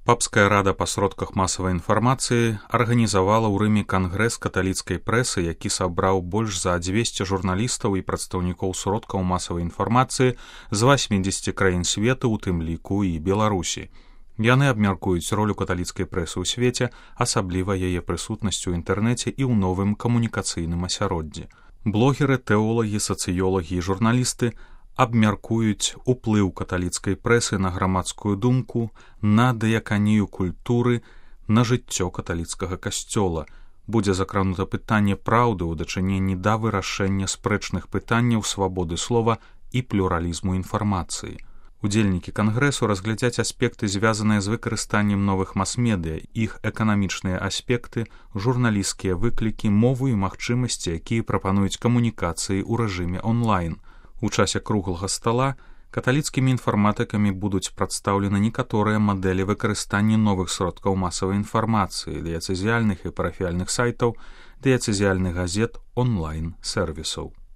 Папская рада па сродках масавай інфармацыі арганізавала ў Рыме кангрэс каталіцкай прэсы, які сабраў больш за 200 журналістаў і прадстаўнікоў сродкаў масавай інфармацыі з 80 краін свету, у тым ліку і Беларусі. Яны абмяркуюць ролю каталіцкай прэсы ў свеце, асабліва яе прысутнасць у інтэрнэце і ў новым камунікацыйным асяроддзі. Блогеры, тэолагі, сацыёлагі і журналісты абмяркуюць уплыў каталіцкай прэсы на грамадскую думку, на дыяканію культуры, на жыццё каталіцкага касцёла. Будзе закранута пытанне праўды ў дачыненні да вырашэння спрэчных пытанняў свабоды слова і плюралізму інфармацыі. Удзельнікі кангрэсу разглядзяць аспекты, звязаныя з выкарыстаннем новых мас-медыя, іх эканамічныя аспекты, журналісцкія выклікі, мову і магчымасці, якія прапануюць камунікацыі ў рэжыме онлайн. У часе круглага стала каталіцкімі інфарматыкамі будуць прадстаўлены некаторыя мадэлі выкарыстання новых сродкаў масавай інфармацыі, дыяцэзіяльных і парафіяльных сайтаў, дыяцэзіяльных газет, онлайн-сервісаў.